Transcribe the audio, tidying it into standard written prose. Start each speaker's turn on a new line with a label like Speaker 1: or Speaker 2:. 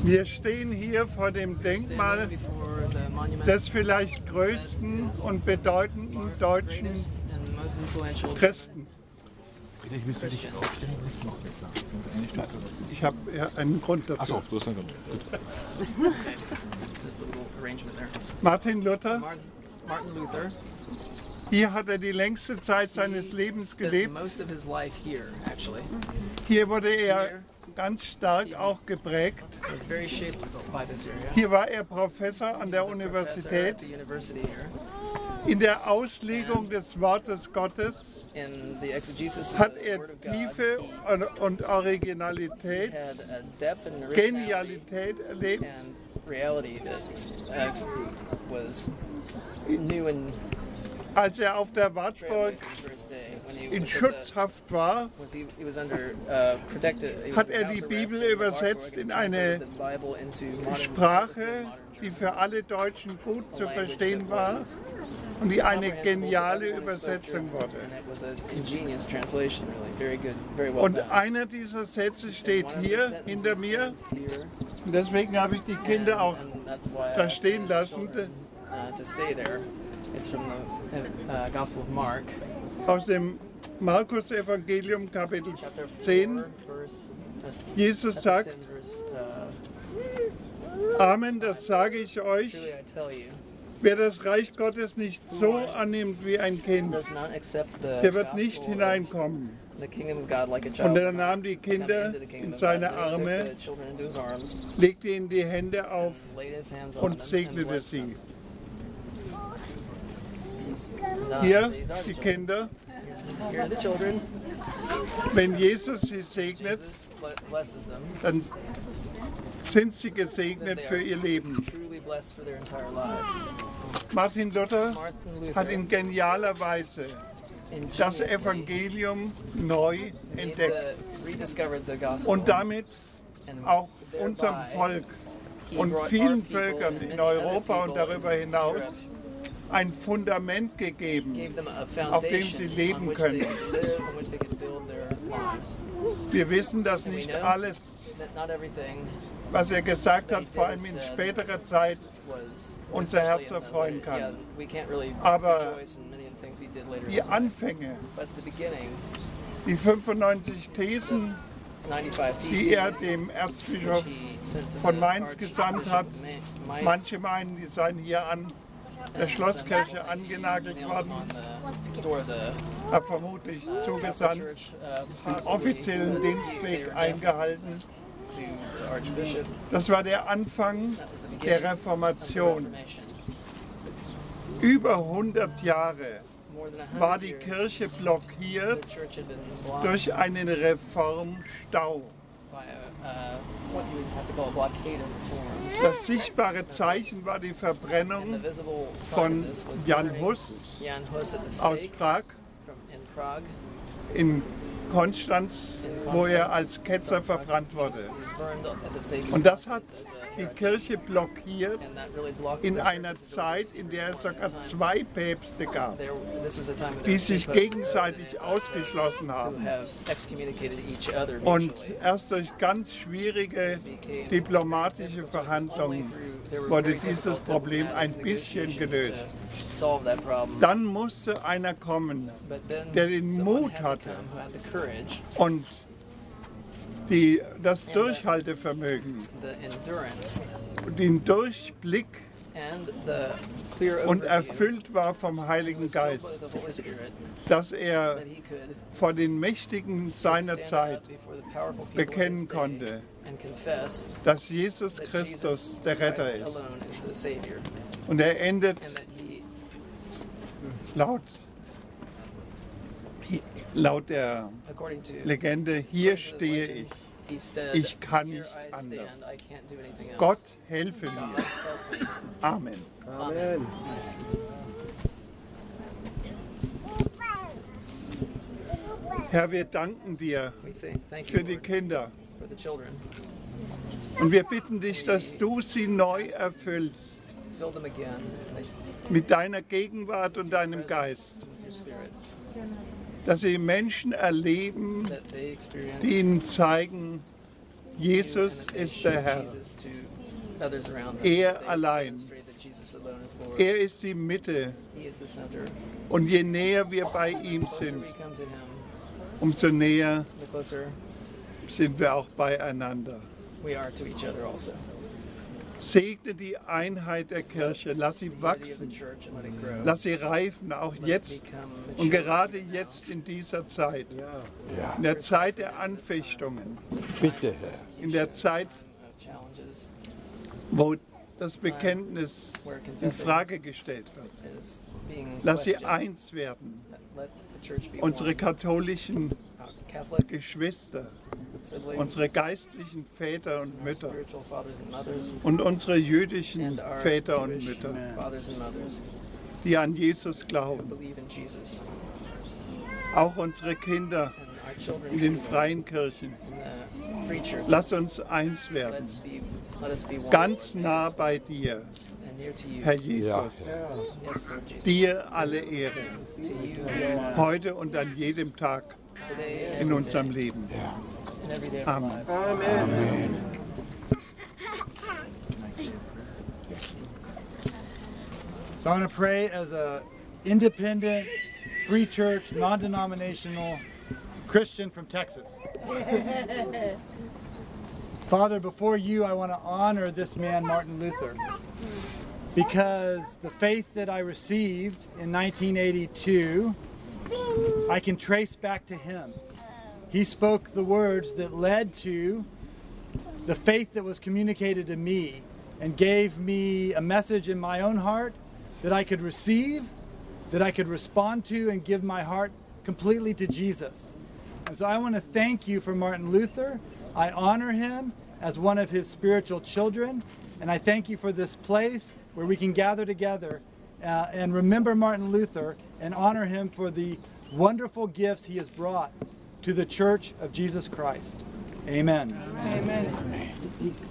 Speaker 1: Wir stehen hier vor dem Denkmal des vielleicht größten und bedeutenden deutschen Christen.
Speaker 2: Friedrich, willst du dich aufstellen? Das ist noch besser.
Speaker 1: Ich habe ja einen Grund dafür.
Speaker 2: Achso, du hast einen Grund.
Speaker 1: Martin Luther.
Speaker 3: Martin Luther.
Speaker 1: Hier hat er die längste Zeit seines Lebens gelebt.
Speaker 3: Most of his life here, actually.
Speaker 1: Hier wurde er ganz stark auch geprägt.
Speaker 3: Was very shaped by this area.
Speaker 1: Hier war er Professor an der Universität.
Speaker 3: At the university here.
Speaker 1: In der Auslegung des Wortes Gottes
Speaker 3: In the exegesis of
Speaker 1: hat
Speaker 3: the
Speaker 1: er
Speaker 3: Word of God,
Speaker 1: Tiefe und Originalität,
Speaker 3: he had a depth and originality
Speaker 1: Genialität erlebt.
Speaker 3: and reality that was new and
Speaker 1: Als er auf der Wartburg
Speaker 3: trailblazing for his day. When he
Speaker 1: in
Speaker 3: was
Speaker 1: Schutzhaft war,
Speaker 3: he was under protected. He was
Speaker 1: hat
Speaker 3: under
Speaker 1: er die
Speaker 3: house
Speaker 1: Bibel
Speaker 3: arrest
Speaker 1: übersetzt
Speaker 3: and
Speaker 1: in
Speaker 3: translated
Speaker 1: eine
Speaker 3: the Bible into modern
Speaker 1: Sprache, die für alle Deutschen gut zu verstehen war und die eine geniale Übersetzung wurde.
Speaker 3: And it was a ingenious translation, really, very good, very well
Speaker 1: Und
Speaker 3: done.
Speaker 1: einer dieser Sätze steht
Speaker 3: One of the
Speaker 1: hier
Speaker 3: sentences
Speaker 1: hinter mir
Speaker 3: stands here,
Speaker 1: und deswegen habe ich die Kinder auch
Speaker 3: and that's why I
Speaker 1: da
Speaker 3: asked
Speaker 1: stehen
Speaker 3: the
Speaker 1: lassen.
Speaker 3: children, to stay there. It's from the Gospel of Mark,
Speaker 1: Aus dem Markus-Evangelium Kapitel
Speaker 3: chapter
Speaker 1: 10.
Speaker 3: 4, verse,
Speaker 1: Jesus
Speaker 3: chapter
Speaker 1: sagt,
Speaker 3: 10, verse,
Speaker 1: Amen, das sage ich euch,
Speaker 3: truly I tell you,
Speaker 1: wer das Reich Gottes nicht so annimmt wie ein Kind,
Speaker 3: does not accept the
Speaker 1: der wird nicht
Speaker 3: gospel
Speaker 1: hineinkommen.
Speaker 3: of the kingdom of God like a child.
Speaker 1: Und er nahm die
Speaker 3: come
Speaker 1: Kinder
Speaker 3: into the kingdom
Speaker 1: in
Speaker 3: of
Speaker 1: seine
Speaker 3: God. And he
Speaker 1: Arme,
Speaker 3: took the children into his arms,
Speaker 1: legte ihnen die Hände auf
Speaker 3: laid his hands on
Speaker 1: und
Speaker 3: them, and
Speaker 1: segnete
Speaker 3: blessed
Speaker 1: sie.
Speaker 3: them. And,
Speaker 1: Hier
Speaker 3: these are the
Speaker 1: die
Speaker 3: children.
Speaker 1: Kinder,
Speaker 3: Here are the children.
Speaker 1: wenn Jesus sie segnet,
Speaker 3: Jesus blesses them.
Speaker 1: dann sind sie gesegnet für ihr Leben.
Speaker 3: Truly blessed for their entire lives.
Speaker 1: Martin Luther
Speaker 3: Martin Luther
Speaker 1: hat in genialer Weise das
Speaker 3: ingeniously
Speaker 1: Evangelium neu entdeckt
Speaker 3: rediscovered the gospel.
Speaker 1: und damit
Speaker 3: and
Speaker 1: auch
Speaker 3: thereby
Speaker 1: unserem Volk
Speaker 3: he
Speaker 1: und
Speaker 3: brought
Speaker 1: vielen
Speaker 3: our people
Speaker 1: Völkern
Speaker 3: and
Speaker 1: in
Speaker 3: many other
Speaker 1: Europa und
Speaker 3: people
Speaker 1: darüber
Speaker 3: in
Speaker 1: hinaus
Speaker 3: Europe,
Speaker 1: ein Fundament gegeben,
Speaker 3: gave them a
Speaker 1: auf dem
Speaker 3: foundation
Speaker 1: sie leben
Speaker 3: on which
Speaker 1: können.
Speaker 3: they could live, on which they could build their lives.
Speaker 1: Wir wissen, dass nicht alles,
Speaker 3: That not everything
Speaker 1: was er gesagt hat, vor allem in späterer Zeit,
Speaker 3: was
Speaker 1: unser Herz
Speaker 3: especially in the
Speaker 1: erfreuen
Speaker 3: later-
Speaker 1: kann.
Speaker 3: Yeah, we can't really
Speaker 1: Aber
Speaker 3: rejoice in many of the things he did later in
Speaker 1: die
Speaker 3: his life.
Speaker 1: Anfänge,
Speaker 3: But the beginning,
Speaker 1: die 95 Thesen,
Speaker 3: 95
Speaker 1: die er
Speaker 3: theses,
Speaker 1: dem Erzbischof
Speaker 3: which he sent to
Speaker 1: von
Speaker 3: the
Speaker 1: Mainz gesandt
Speaker 3: Archbishop
Speaker 1: hat,
Speaker 3: of Mainz,
Speaker 1: manche meinen, die seien hier an der
Speaker 3: and
Speaker 1: Schlosskirche
Speaker 3: sent
Speaker 1: angenagelt
Speaker 3: nailed
Speaker 1: worden,
Speaker 3: them on the door of the
Speaker 1: vermutlich
Speaker 3: Catholic
Speaker 1: zugesandt,
Speaker 3: Church,
Speaker 1: den
Speaker 3: possibly,
Speaker 1: offiziellen
Speaker 3: but
Speaker 1: Dienstweg
Speaker 3: they were
Speaker 1: eingehalten.
Speaker 3: to the Archbishop.
Speaker 1: Das war der Anfang
Speaker 3: That was the
Speaker 1: der
Speaker 3: beginning of the
Speaker 1: Reformation.
Speaker 3: Reformation.
Speaker 1: Über 100 Jahre
Speaker 3: More than 100
Speaker 1: war die
Speaker 3: years,
Speaker 1: Kirche blockiert
Speaker 3: the church had been blocked
Speaker 1: durch einen Reformstau.
Speaker 3: by what you would have to call a blockade of reforms.
Speaker 1: Das sichtbare Zeichen war die
Speaker 3: And the
Speaker 1: Verbrennung
Speaker 3: visible sign
Speaker 1: von
Speaker 3: of this was
Speaker 1: Jan
Speaker 3: burning
Speaker 1: Hus
Speaker 3: Jan Hus at the
Speaker 1: aus
Speaker 3: stake
Speaker 1: Prag
Speaker 3: in Prague.
Speaker 1: in Konstanz, wo er als Ketzer verbrannt wurde. Und das hat die Kirche blockiert in einer Zeit, in der es sogar 2 Päpste gab, die sich gegenseitig ausgeschlossen haben. Und erst durch ganz schwierige diplomatische Verhandlungen wurde dieses Problem ein bisschen gelöst. Dann musste einer kommen, der den Mut hatte und das Durchhaltevermögen, den Durchblick und erfüllt war vom Heiligen Geist, dass er vor den Mächtigen seiner Zeit bekennen konnte, dass Jesus Christus der Retter ist. Und er endet laut der Legende, hier stehe ich. Ich kann nicht anders. Gott helfe mir. Amen.
Speaker 3: Amen.
Speaker 1: Herr, wir danken dir für die Kinder.
Speaker 3: For the children.
Speaker 1: Und wir bitten dich, dass du sie neu erfüllst
Speaker 3: Fill them again
Speaker 1: mit deiner Gegenwart und deinem Geist.
Speaker 3: with your spirit,
Speaker 1: Dass sie Menschen erleben,
Speaker 3: that they experience
Speaker 1: die ihnen zeigen, Jesus
Speaker 3: and that they
Speaker 1: ist der
Speaker 3: show
Speaker 1: Herr.
Speaker 3: Jesus to others around them.
Speaker 1: Er
Speaker 3: They
Speaker 1: allein.
Speaker 3: demonstrate that Jesus alone is Lord.
Speaker 1: Er ist die Mitte.
Speaker 3: He is the center.
Speaker 1: Und je näher wir bei ihm
Speaker 3: The closer
Speaker 1: sind,
Speaker 3: we come to him,
Speaker 1: umso näher
Speaker 3: the closer
Speaker 1: sind wir auch beieinander.
Speaker 3: we are to each other also.
Speaker 1: Segne die Einheit der Kirche, lass sie
Speaker 3: Unity of the
Speaker 1: wachsen,
Speaker 3: church and let it grow.
Speaker 1: lass sie reifen, auch
Speaker 3: Let it
Speaker 1: jetzt
Speaker 3: become
Speaker 1: und
Speaker 3: mature
Speaker 1: gerade jetzt in dieser Zeit,
Speaker 4: Ja,
Speaker 1: in der Zeit der Anfechtungen,
Speaker 4: bitte, Herr.
Speaker 1: in der Zeit,
Speaker 3: of challenges
Speaker 1: wo das Bekenntnis
Speaker 3: where
Speaker 1: in
Speaker 3: confessing
Speaker 1: Frage gestellt wird.
Speaker 3: is being
Speaker 1: Lass sie
Speaker 3: questioned.
Speaker 1: eins werden,
Speaker 3: Let the church be
Speaker 1: unsere
Speaker 3: one.
Speaker 1: katholischen
Speaker 3: Our Catholic
Speaker 1: Geschwister,
Speaker 3: siblings,
Speaker 1: unsere geistlichen Väter und
Speaker 3: our
Speaker 1: Mütter
Speaker 3: spiritual fathers and mothers,
Speaker 1: und unsere jüdischen
Speaker 3: and our
Speaker 1: Väter und
Speaker 3: Jewish
Speaker 1: Mütter,
Speaker 3: fathers and mothers
Speaker 1: die an Jesus
Speaker 3: who
Speaker 1: glauben.
Speaker 3: believe in Jesus.
Speaker 1: Auch unsere Kinder
Speaker 3: And our children
Speaker 1: in den
Speaker 3: too,
Speaker 1: freien Kirchen.
Speaker 3: in the free churches.
Speaker 1: Lass uns eins werden,
Speaker 3: Let us be one,
Speaker 1: ganz
Speaker 3: Lord,
Speaker 1: nah bei dir,
Speaker 3: and near to you.
Speaker 1: Herr
Speaker 4: Ja,
Speaker 1: Jesus.
Speaker 4: Herr.
Speaker 3: Yes, Lord Jesus.
Speaker 1: Dir alle Ehre,
Speaker 3: To you be honor
Speaker 1: heute und an jedem Tag
Speaker 3: today and
Speaker 1: in
Speaker 3: every
Speaker 1: unserem
Speaker 3: day,
Speaker 1: Leben.
Speaker 3: and every day of our
Speaker 1: Amen.
Speaker 3: lives.
Speaker 4: Amen.
Speaker 5: So I'm going to pray as a independent, free church, non-denominational Christian from Texas. Father, before you, I want to honor this man, Martin Luther, because the faith that I received in 1982, I can trace back to him. He spoke the words that led to the faith that was communicated to me and gave me a message in my own heart that I could receive, that I could respond to, and give my heart completely to Jesus. And so I want to thank you for Martin Luther. I honor him as one of his spiritual children, and I thank you for this place where we can gather together and remember Martin Luther and honor him for the wonderful gifts he has brought to the Church of Jesus Christ. Amen.
Speaker 6: Amen.